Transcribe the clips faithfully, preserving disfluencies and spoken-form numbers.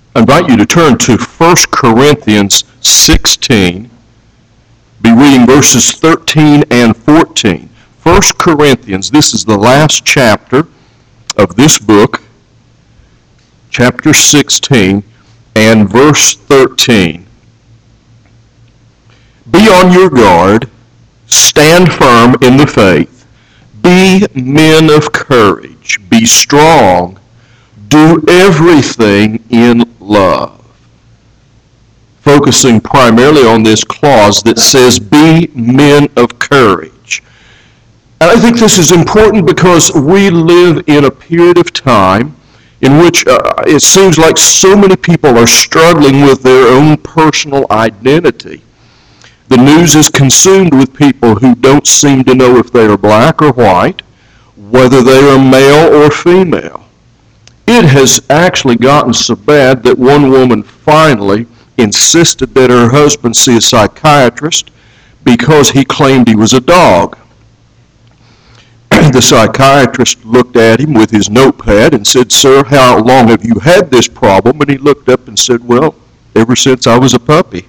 I invite you to turn to First Corinthians sixteen, be reading verses thirteen and fourteen. First Corinthians, this is the last chapter of this book, chapter sixteen and verse thirteen. Be on your guard, stand firm in the faith, be men of courage, be strong, do everything in love. Focusing primarily on this clause that says, be men of courage. And I think this is important because we live in a period of time in which uh, it seems like so many people are struggling with their own personal identity. The news is consumed with people who don't seem to know if they are black or white, whether they are male or female. It has actually gotten so bad that one woman finally insisted that her husband see a psychiatrist because he claimed he was a dog. The psychiatrist looked at him with his notepad and said, "Sir, how long have you had this problem?" And he looked up and said, "Well, ever since I was a puppy."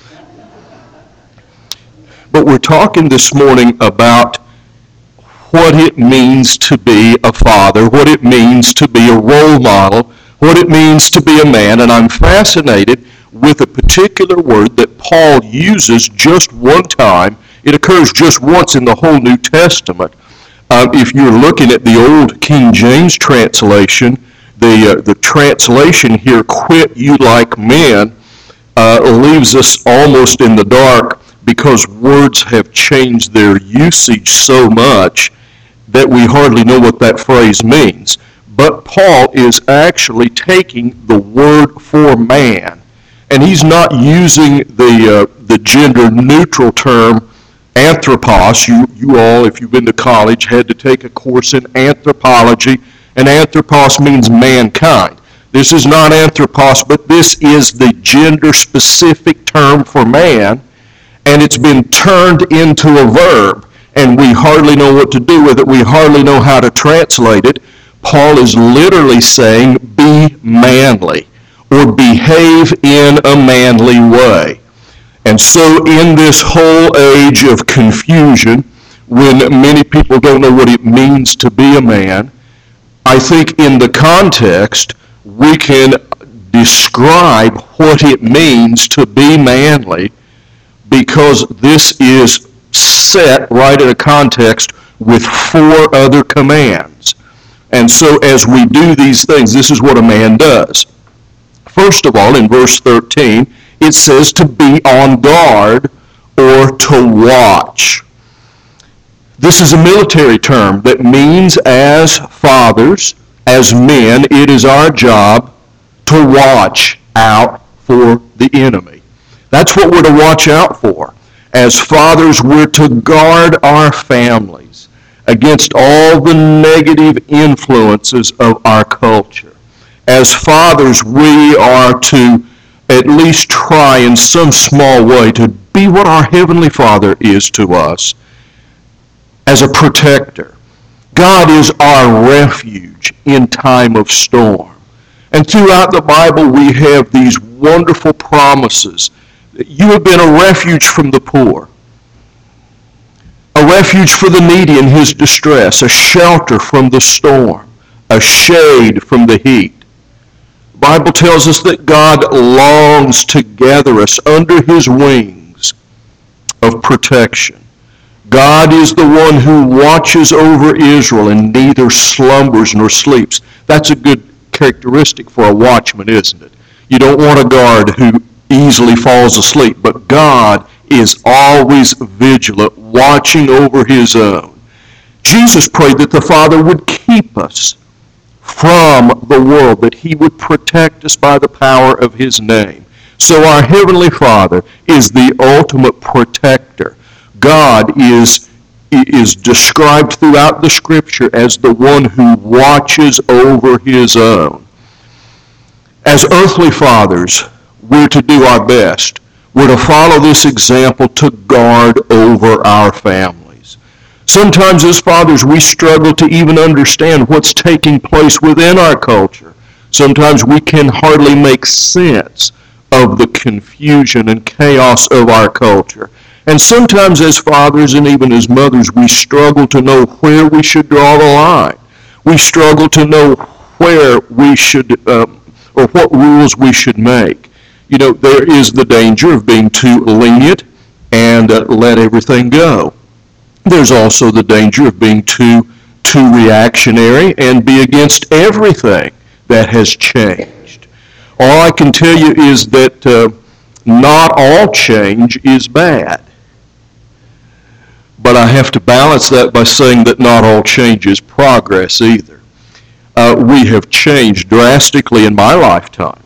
But we're talking this morning about what it means to be a father, what it means to be a role model, what it means to be a man. And I'm fascinated with a particular word that Paul uses just one time. It occurs just once in the whole New Testament. Uh, if you're looking at the old King James translation, the, uh, the translation here, "quit you like men," uh, leaves us almost in the dark, because words have changed their usage so much that we hardly know what that phrase means. But Paul is actually taking the word for man, and he's not using the uh, the gender-neutral term anthropos. You, you all, if you've been to college, had to take a course in anthropology, and anthropos means mankind. This is not anthropos, but this is the gender-specific term for man, and it's been turned into a verb, and we hardly know what to do with it. We hardly know how to translate it. Paul is literally saying, be manly, or behave in a manly way. And so in this whole age of confusion, when many people don't know what it means to be a man, I think in the context, we can describe what it means to be manly, because this is set right in a context with four other commands. And so as we do these things, this is what a man does. First of all, in verse thirteen, it says to be on guard or to watch. This is a military term that means as fathers, as men, it is our job to watch out for the enemy. That's what we're to watch out for. As fathers, we're to guard our families against all the negative influences of our culture. As fathers, we are to at least try in some small way to be what our Heavenly Father is to us, as a protector. God is our refuge in time of storm. And throughout the Bible, we have these wonderful promises. You have been a refuge from the poor, a refuge for the needy in his distress, a shelter from the storm, a shade from the heat. The Bible tells us that God longs to gather us under his wings of protection. God is the one who watches over Israel and neither slumbers nor sleeps. That's a good characteristic for a watchman, isn't it? You don't want a guard who easily falls asleep, but God is always vigilant, watching over his own. Jesus prayed that the Father would keep us from the world, that he would protect us by the power of his name. So our Heavenly Father is the ultimate protector. God is, is described throughout the Scripture as the one who watches over his own. As earthly fathers, we're to do our best. We're to follow this example to guard over our families. Sometimes as fathers, we struggle to even understand what's taking place within our culture. Sometimes we can hardly make sense of the confusion and chaos of our culture. And sometimes as fathers and even as mothers, we struggle to know where we should draw the line. We struggle to know where we should, uh, or what rules we should make. You know, there is the danger of being too lenient and uh, let everything go. There's also the danger of being too, too reactionary and be against everything that has changed. All I can tell you is that uh, not all change is bad. But I have to balance that by saying that not all change is progress either. Uh, we have changed drastically in my lifetime.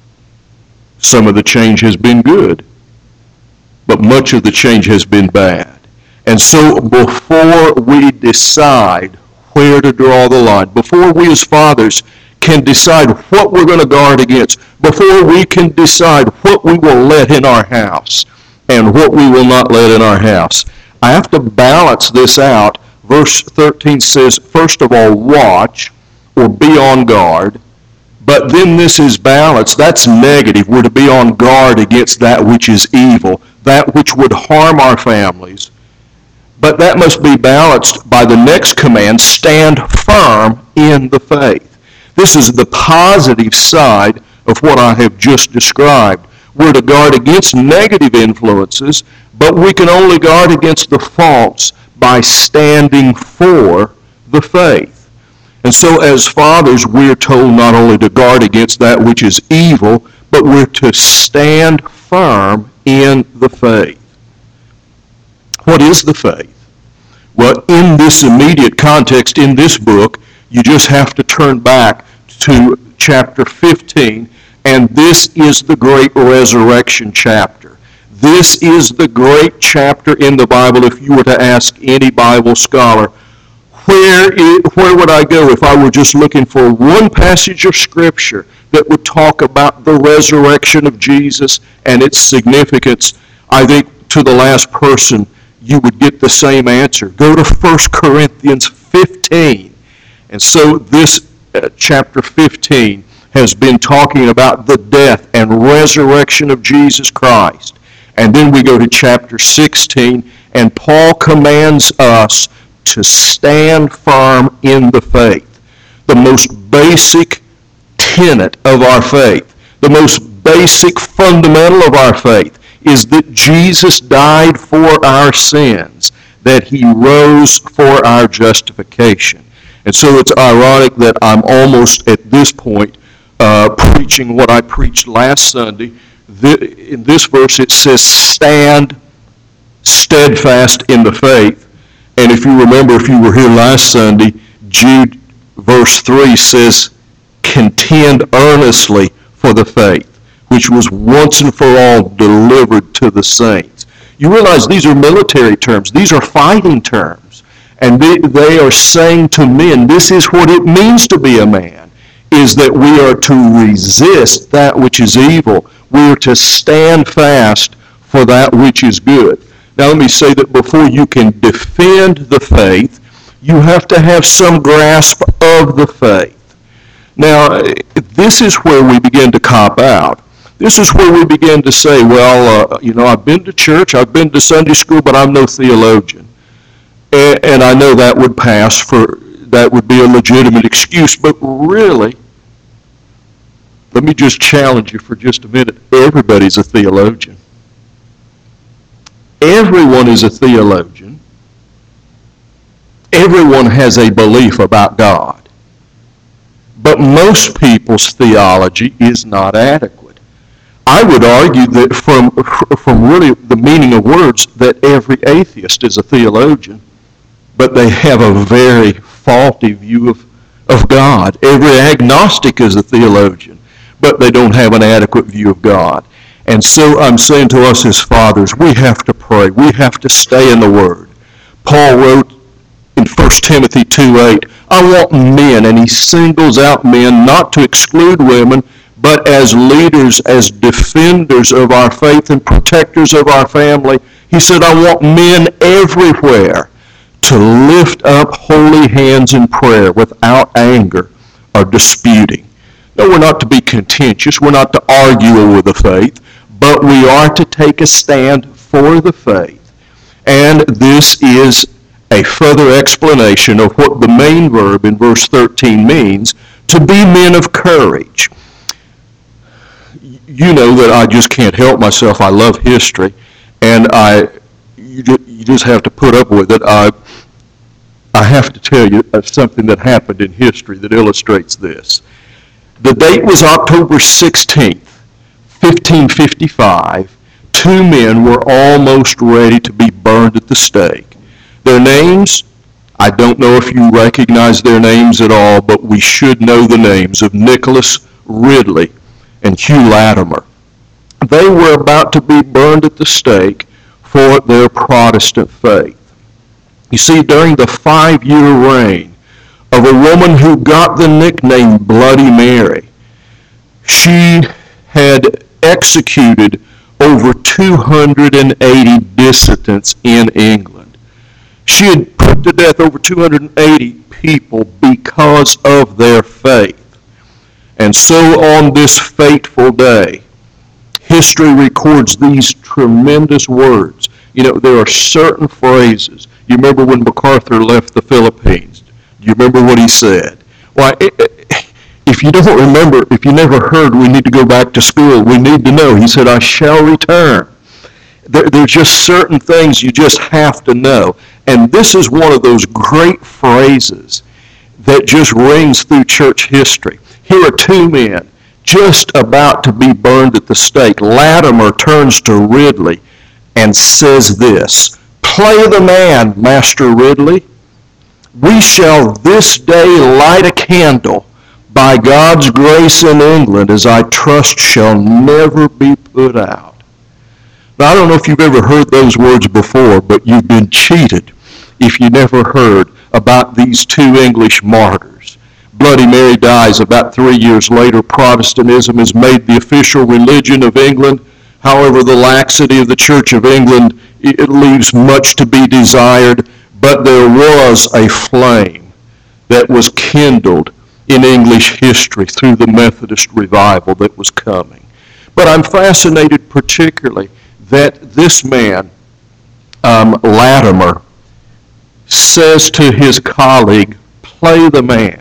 Some of the change has been good, but much of the change has been bad. And so before we decide where to draw the line, before we as fathers can decide what we're going to guard against, before we can decide what we will let in our house and what we will not let in our house, I have to balance this out. Verse thirteen says, first of all, watch or be on guard. But then this is balance. That's negative. We're to be on guard against that which is evil, that which would harm our families. But that must be balanced by the next command, stand firm in the faith. This is the positive side of what I have just described. We're to guard against negative influences, but we can only guard against the false by standing for the faith. And so as fathers, we're told not only to guard against that which is evil, but we're to stand firm in the faith. What is the faith? Well, in this immediate context, in this book, you just have to turn back to chapter fifteen, and this is the great resurrection chapter. This is the great chapter in the Bible. If you were to ask any Bible scholar, where, is, where would I go if I were just looking for one passage of Scripture that would talk about the resurrection of Jesus and its significance? I think to the last person, you would get the same answer. Go to First Corinthians fifteen. And so this uh, chapter fifteen has been talking about the death and resurrection of Jesus Christ. And then we go to chapter sixteen, and Paul commands us to stand firm in the faith. The most basic tenet of our faith, the most basic fundamental of our faith, is that Jesus died for our sins, that he rose for our justification. And so it's ironic that I'm almost at this point uh, preaching what I preached last Sunday. The, in this verse it says, stand steadfast in the faith. And if you remember, if you were here last Sunday, Jude verse three says, contend earnestly for the faith, which was once and for all delivered to the saints. You realize these are military terms. These are fighting terms. And they, they are saying to men, this is what it means to be a man, is that we are to resist that which is evil. We are to stand fast for that which is good. Now let me say that before you can defend the faith, you have to have some grasp of the faith. Now, this is where we begin to cop out. This is where we begin to say, well, uh, you know, I've been to church, I've been to Sunday school, but I'm no theologian. And, and I know that would pass for, that would be a legitimate excuse, but really, let me just challenge you for just a minute. Everybody's a theologian. Everyone is a theologian. Everyone has a belief about God. But most people's theology is not adequate. I would argue that from, from really the meaning of words, that every atheist is a theologian, but they have a very faulty view of, of God. Every agnostic is a theologian, but they don't have an adequate view of God. And so I'm saying to us as fathers, we have to pray. We have to stay in the Word. Paul wrote in First Timothy two eight, I want men, and he singles out men not to exclude women, but as leaders, as defenders of our faith and protectors of our family. He said, I want men everywhere to lift up holy hands in prayer without anger or disputing. No, we're not to be contentious. We're not to argue over the faith, but we are to take a stand for the faith. And this is a further explanation of what the main verb in verse thirteen means, to be men of courage. You know that I just can't help myself. I love history, and I you just have to put up with it. I, I have to tell you something that happened in history that illustrates this. The date was October sixteenth, fifteen fifty-five. Two men were almost ready to be burned at the stake. Their names, I don't know if you recognize their names at all, but we should know the names of Nicholas Ridley and Hugh Latimer. They were about to be burned at the stake for their Protestant faith. You see, during the five-year reign of a woman who got the nickname Bloody Mary, she had executed over two hundred eighty dissidents in England. She had put to death over two hundred eighty people because of their faith. And so on this fateful day, history records these tremendous words. You know, there are certain phrases. You remember when MacArthur left the Philippines? Do you remember what he said? Why, if you don't remember, if you never heard, we need to go back to school. We need to know. He said, I shall return. There, there are just certain things you just have to know. And this is one of those great phrases that just rings through church history. Here are two men just about to be burned at the stake. Latimer turns to Ridley and says this, "Play the man, Master Ridley. We shall this day light a candle by God's grace in England, as I trust shall never be put out." Now, I don't know if you've ever heard those words before, but you've been cheated if you never heard about these two English martyrs. Bloody Mary dies about three years later. Protestantism is made the official religion of England. However, the laxity of the Church of England, it leaves much to be desired, but there was a flame that was kindled in English history through the Methodist revival that was coming. But I'm fascinated particularly that this man, um, Latimer, says to his colleague, "Play the man."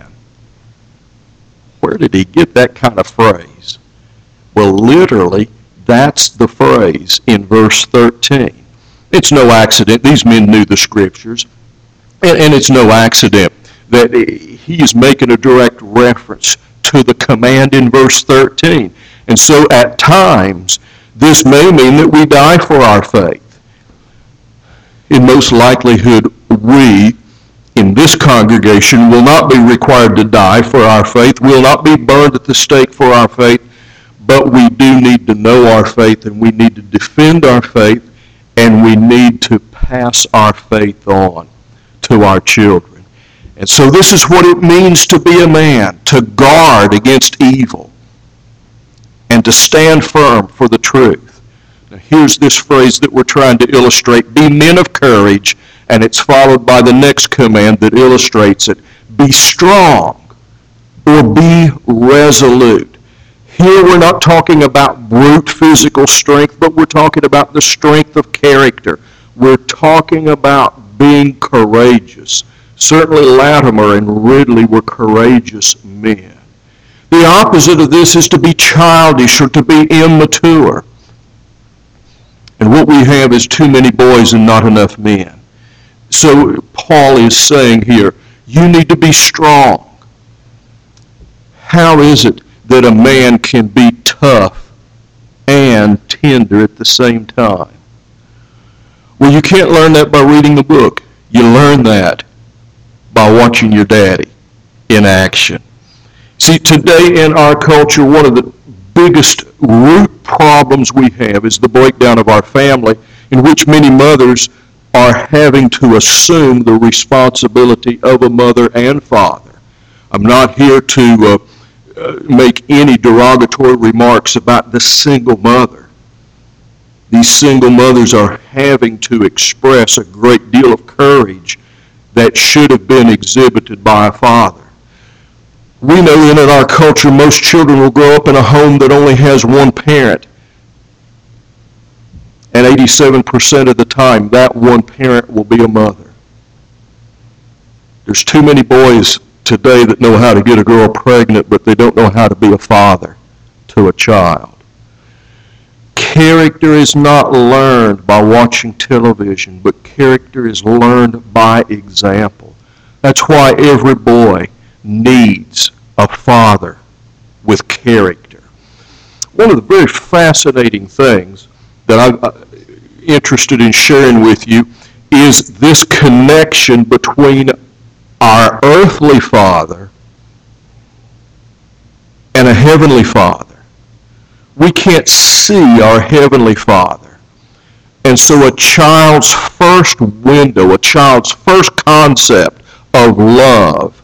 Where did he get that kind of phrase? Well, literally, that's the phrase in verse thirteen. It's no accident. These men knew the Scriptures. And, and it's no accident that he is making a direct reference to the command in verse thirteen. And so at times, this may mean that we die for our faith. In most likelihood, we, in this congregation, will not be required to die for our faith. We'll not be burned at the stake for our faith. But we do need to know our faith, and we need to defend our faith, and we need to pass our faith on to our children. And so this is what it means to be a man, to guard against evil and to stand firm for the truth. Now here's this phrase that we're trying to illustrate, be men of courage, and it's followed by the next command that illustrates it, be strong or be resolute. Here we're not talking about brute physical strength, but we're talking about the strength of character. We're talking about being courageous. Certainly Latimer and Ridley were courageous men. The opposite of this is to be childish or to be immature. And what we have is too many boys and not enough men. So Paul is saying here, you need to be strong. How is it that a man can be tough and tender at the same time? Well, you can't learn that by reading the book. You learn that by watching your daddy in action. See, today in our culture, one of the biggest root problems we have is the breakdown of our family, in which many mothers are having to assume the responsibility of a mother and father. I'm not here to uh, uh, make any derogatory remarks about the single mother. These single mothers are having to express a great deal of courage that should have been exhibited by a father. We know that in our culture most children will grow up in a home that only has one parent. And eighty-seven percent of the time, that one parent will be a mother. There's too many boys today that know how to get a girl pregnant, but they don't know how to be a father to a child. Character is not learned by watching television, but character is learned by example. That's why every boy needs a father with character. One of the very fascinating things that I'm interested in sharing with you is this connection between our earthly father and a heavenly father. We can't see our heavenly father. And so a child's first window, a child's first concept of love,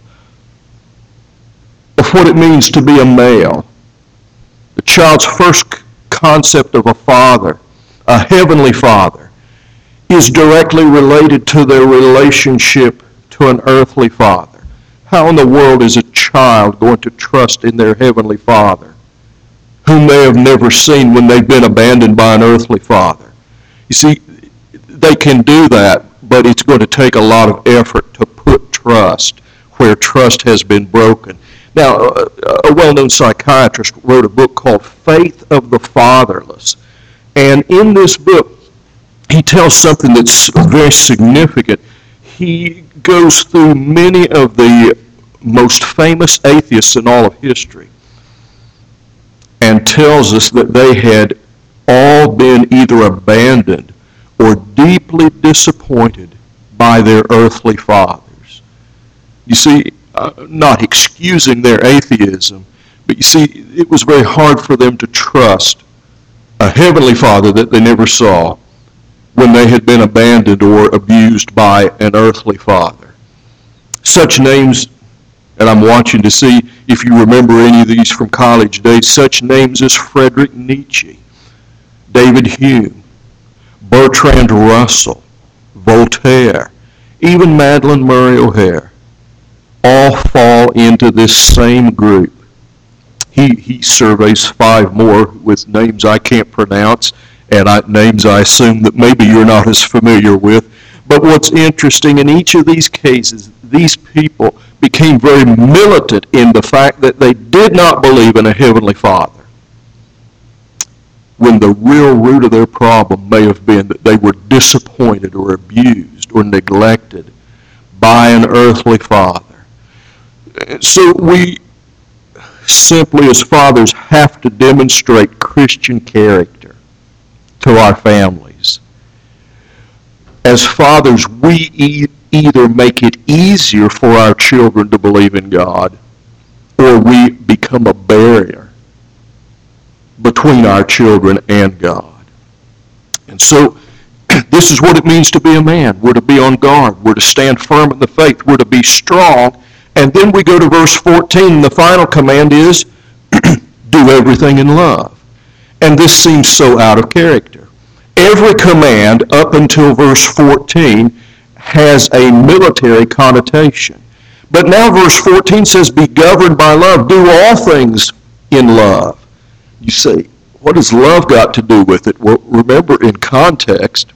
of what it means to be a male, the child's first concept of a father, a heavenly father, is directly related to their relationship to an earthly father. How in the world is a child going to trust in their heavenly father, whom they have never seen when they've been abandoned by an earthly father? You see, they can do that, but it's going to take a lot of effort to put trust where trust has been broken. Now, a well-known psychiatrist wrote a book called Faith of the Fatherless. And in this book, he tells something that's very significant. He goes through many of the most famous atheists in all of history and tells us that they had all been either abandoned or deeply disappointed by their earthly fathers. You see, uh, not excusing their atheism, but you see, it was very hard for them to trust a heavenly father that they never saw when they had been abandoned or abused by an earthly father. Such names, and I'm watching to see if you remember any of these from college days, such names as Friedrich Nietzsche, David Hume, Bertrand Russell, Voltaire, even Madeleine Murray O'Hair, all fall into this same group. He, he surveys five more with names I can't pronounce, and I, names I assume that maybe you're not as familiar with. But what's interesting, in each of these cases, these people became very militant in the fact that they did not believe in a heavenly Father, when the real root of their problem may have been that they were disappointed or abused or neglected by an earthly father. So we simply as fathers have to demonstrate Christian character to our families. As fathers, we e- either make it easier for our children to believe in God, or we become a barrier between our children and God. And so this is what it means to be a man. We're to be on guard. We're to stand firm in the faith. We're to be strong. And then we go to verse fourteen. The final command is do everything in love. And this seems so out of character. Every command up until verse fourteen has a military connotation. But now verse fourteen says, be governed by love. Do all things in love. You say, what has love got to do with it? Well, remember, in context,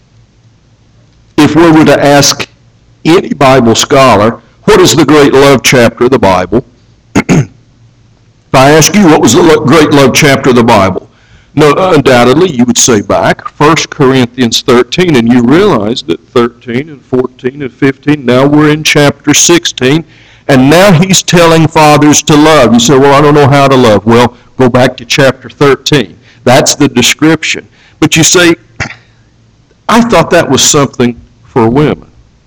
if we were to ask any Bible scholar, what is the great love chapter of the Bible? If I ask you, what was the great love chapter of the Bible? No, undoubtedly, you would say back, First Corinthians thirteen, and you realize that thirteen and fourteen and fifteen, now we're in chapter sixteen, and now he's telling fathers to love. You say, well, I don't know how to love. Well, go back to chapter thirteen. That's the description. But you say, I thought that was something for women.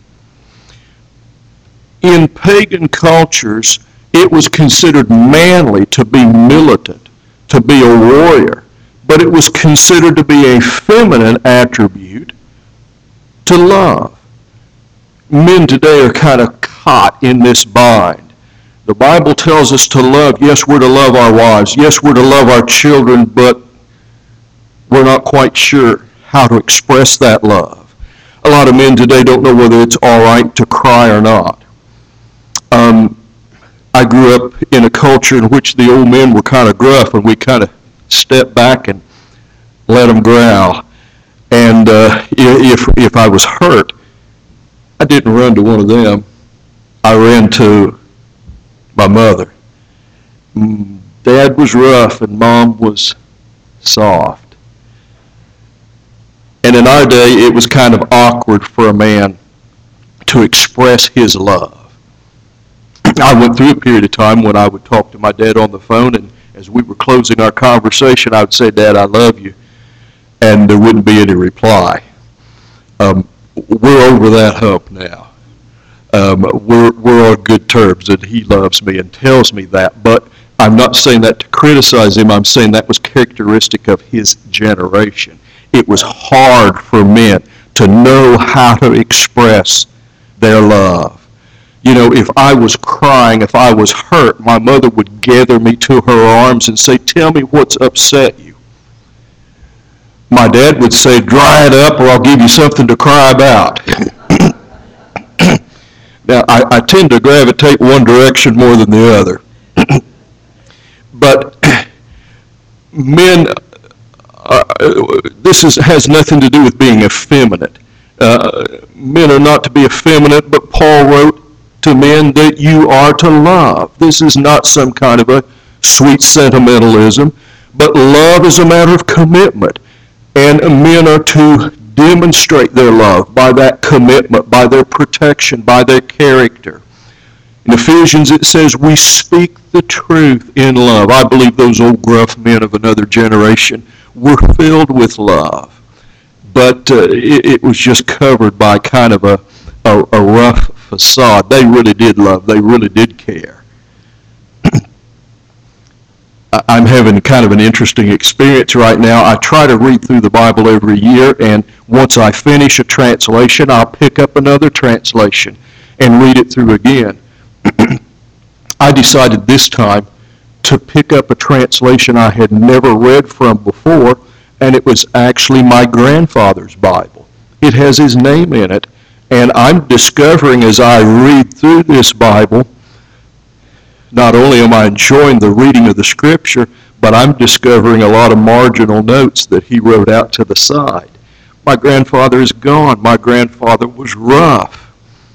In pagan cultures, it was considered manly to be militant, to be a warrior. But it was considered to be a feminine attribute to love. Men today are kind of caught in this bind. The Bible tells us to love. Yes, we're to love our wives. Yes, we're to love our children, but we're not quite sure how to express that love. A lot of men today don't know whether it's all right to cry or not. Um, I grew up in a culture in which the old men were kind of gruff, and we kind of stepped back and let them growl. And uh, if if I was hurt, I didn't run to one of them. I ran to my mother. Dad was rough and Mom was soft. And in our day, it was kind of awkward for a man to express his love. I went through a period of time when I would talk to my dad on the phone, and as we were closing our conversation, I would say, "Dad, I love you," and there wouldn't be any reply. Um, we're over that hump now. Um, we're, we're on good terms, and he loves me and tells me that, but I'm not saying that to criticize him. I'm saying that was characteristic of his generation. It was hard for men to know how to express their love. You know, if I was crying, if I was hurt, my mother would gather me to her arms and say, "Tell me what's upset you." My dad would say, "Dry it up or I'll give you something to cry about." Now, I, I tend to gravitate one direction more than the other. But men, uh, this is, has nothing to do with being effeminate. Uh, men are not to be effeminate, but Paul wrote to men that you are to love. This is not some kind of a sweet sentimentalism, but love is a matter of commitment. And men are to demonstrate their love by that commitment, by their protection, by their character. In Ephesians it says, we speak the truth in love. I believe those old gruff men of another generation were filled with love. But uh, it, it was just covered by kind of a, a, a rough facade. They really did love. They really did care. I'm having kind of an interesting experience right now. I try to read through the Bible every year, and once I finish a translation, I'll pick up another translation and read it through again. I decided this time to pick up a translation I had never read from before, and it was actually my grandfather's Bible. It has his name in it, and I'm discovering as I read through this Bible, not only am I enjoying the reading of the Scripture, but I'm discovering a lot of marginal notes that he wrote out to the side. My grandfather is gone. My grandfather was rough.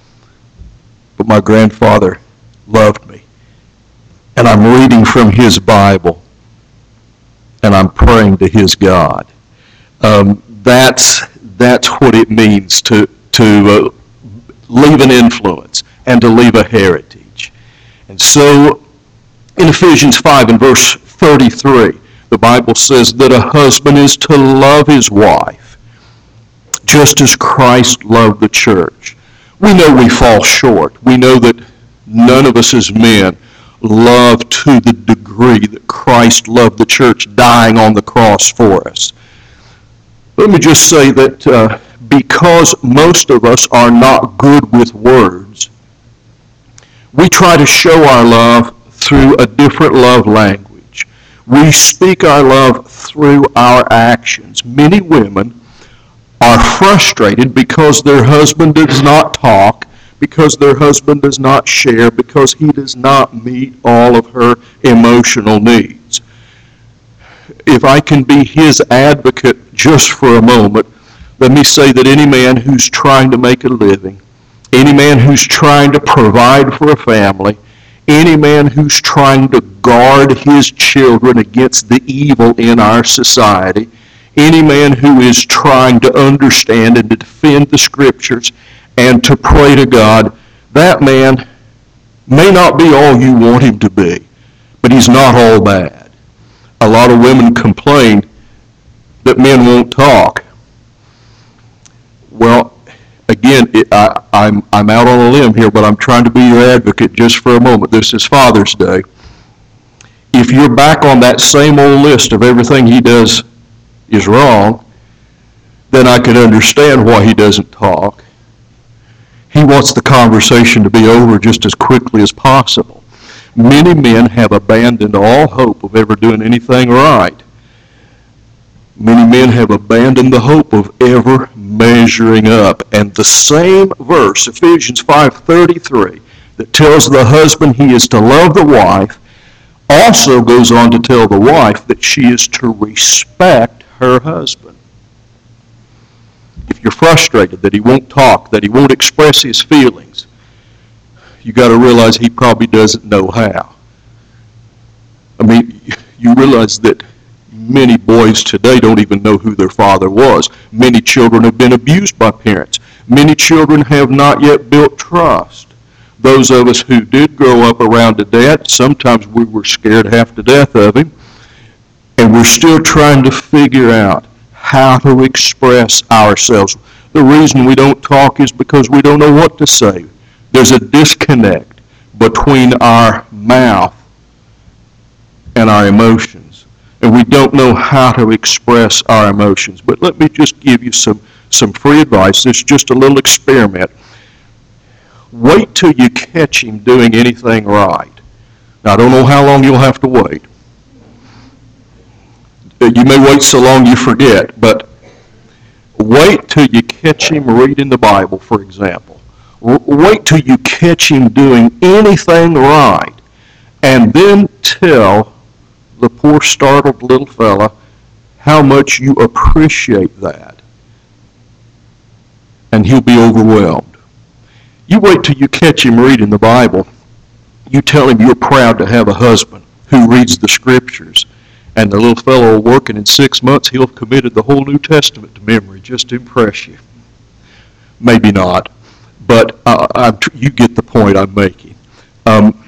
But my grandfather loved me. And I'm reading from his Bible. And I'm praying to his God. Um, that's, that's what it means to, to uh, leave an influence and to leave a heritage. And so, in Ephesians five and verse thirty-three, the Bible says that a husband is to love his wife, just as Christ loved the church. We know we fall short. We know that none of us as men love to the degree that Christ loved the church, dying on the cross for us. Let me just say that uh, because most of us are not good with words, we try to show our love through a different love language. We speak our love through our actions. Many women are frustrated because their husband does not talk, because their husband does not share, because he does not meet all of her emotional needs. If I can be his advocate just for a moment, let me say that any man who's trying to make a living, any man who's trying to provide for a family, any man who's trying to guard his children against the evil in our society, any man who is trying to understand and to defend the Scriptures and to pray to God, that man may not be all you want him to be, but he's not all bad. A lot of women complain that men won't talk. Well, again, it, I, I'm, I'm out on a limb here, but I'm trying to be your advocate just for a moment. This is Father's Day. If you're back on that same old list of everything he does is wrong, then I can understand why he doesn't talk. He wants the conversation to be over just as quickly as possible. Many men have abandoned all hope of ever doing anything right. Many men have abandoned the hope of ever measuring up. And the same verse, Ephesians five thirty-three, that tells the husband he is to love the wife also goes on to tell the wife that she is to respect her husband. If you're frustrated that he won't talk, that he won't express his feelings, you got to realize he probably doesn't know how. I mean, you realize that many boys today don't even know who their father was. Many children have been abused by parents. Many children have not yet built trust. Those of us who did grow up around a dad, sometimes we were scared half to death of him, and we're still trying to figure out how to express ourselves. The reason we don't talk is because we don't know what to say. There's a disconnect between our mouth and our emotions, and we don't know how to express our emotions. But let me just give you some, some free advice. It's just a little experiment. Wait till you catch him doing anything right. Now, I don't know how long you'll have to wait. You may wait so long you forget, but wait till you catch him reading the Bible, for example. Wait till you catch him doing anything right, and then tell the poor startled little fella how much you appreciate that. And he'll be overwhelmed. You wait till you catch him reading the Bible. You tell him you're proud to have a husband who reads the Scriptures. And the little fellow will work, and in six months he'll have committed the whole New Testament to memory just to impress you. Maybe not, but uh, I'm, you get the point I'm making. Um,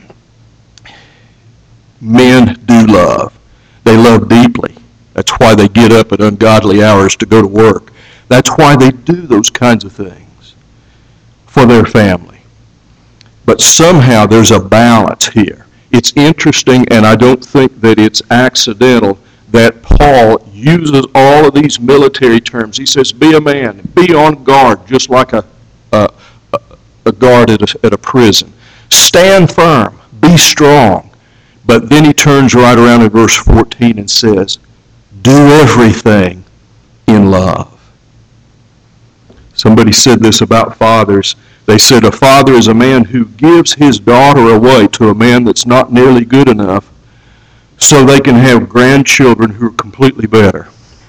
men do love. They love deeply. That's why they get up at ungodly hours to go to work. That's why they do those kinds of things for their family. But somehow there's a balance here. It's interesting, and I don't think that it's accidental, that Paul uses all of these military terms. He says, be a man, be on guard, just like a, a, a guard at a, at a prison. Stand firm, be strong. But then he turns right around in verse fourteen and says, do everything in love. Somebody said this about fathers. They said a father is a man who gives his daughter away to a man that's not nearly good enough so they can have grandchildren who are completely better.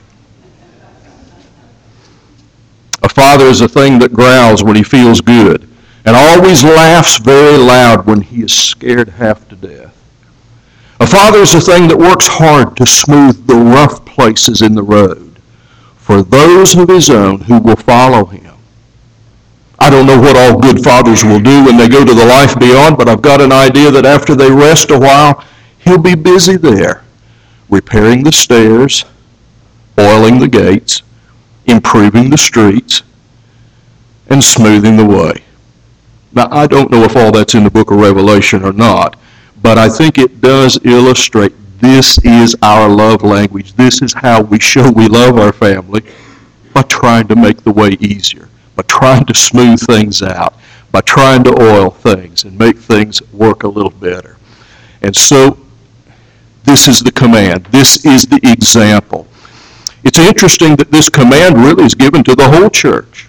A father is a thing that growls when he feels good and always laughs very loud when he is scared half to death. A father is a thing that works hard to smooth the rough places in the road for those of his own who will follow him. I don't know what all good fathers will do when they go to the life beyond, but I've got an idea that after they rest a while, he'll be busy there, repairing the stairs, oiling the gates, improving the streets, and smoothing the way. Now, I don't know if all that's in the book of Revelation or not, but I think it does illustrate this is our love language. This is how we show we love our family, by trying to make the way easier, by trying to smooth things out, by trying to oil things and make things work a little better. And so this is the command. This is the example. It's interesting that this command really is given to the whole church.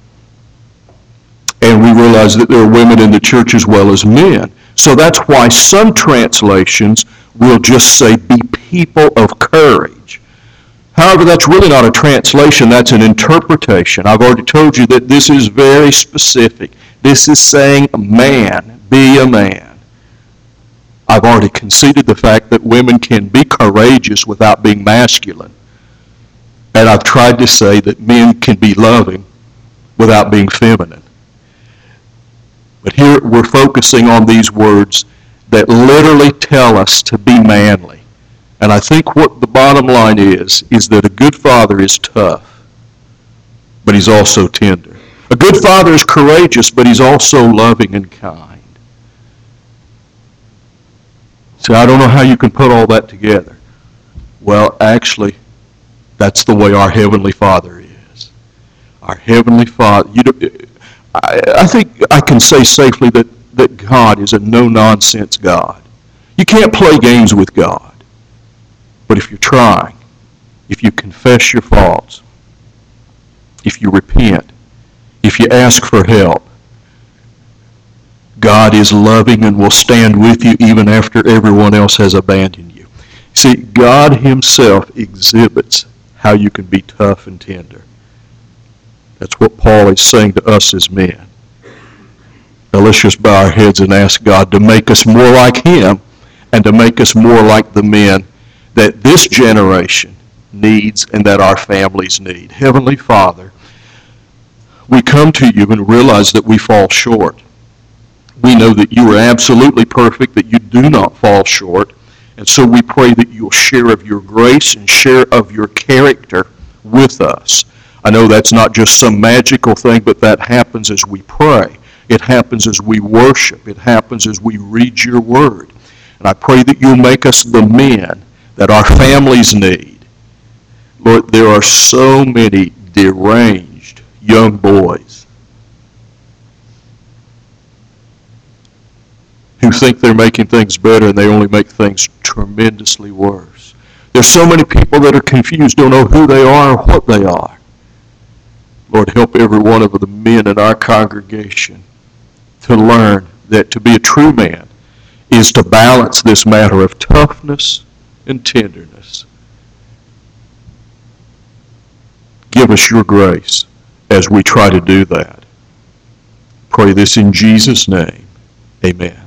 And we realize that there are women in the church as well as men. So that's why some translations will just say, be people of courage. However, that's really not a translation, that's an interpretation. I've already told you that this is very specific. This is saying, man, be a man. I've already conceded the fact that women can be courageous without being masculine. And I've tried to say that men can be loving without being feminine. But here we're focusing on these words that literally tell us to be manly. And I think what the bottom line is, is that a good father is tough, but he's also tender. A good father is courageous, but he's also loving and kind. So I don't know how you can put all that together. Well, actually, that's the way our Heavenly Father is. Our Heavenly Father, you know, I, I think I can say safely that, that God is a no-nonsense God. You can't play games with God. But if you're trying, if you confess your faults, if you repent, if you ask for help, God is loving and will stand with you even after everyone else has abandoned you. See, God himself exhibits how you can be tough and tender. That's what Paul is saying to us as men. Now let's just bow our heads and ask God to make us more like him and to make us more like the men that this generation needs and that our families need. Heavenly Father, we come to you and realize that we fall short. We know that you are absolutely perfect, that you do not fall short. And so we pray that you'll share of your grace and share of your character with us. I know that's not just some magical thing, but that happens as we pray. It happens as we worship. It happens as we read your word. And I pray that you'll make us the men that our families need. Lord, there are so many deranged young boys who think they're making things better and they only make things tremendously worse. There's so many people that are confused, don't know who they are or what they are. Lord, help every one of the men in our congregation to learn that to be a true man is to balance this matter of toughness and tenderness. Give us your grace as we try to do that. Pray this in Jesus' name. Amen.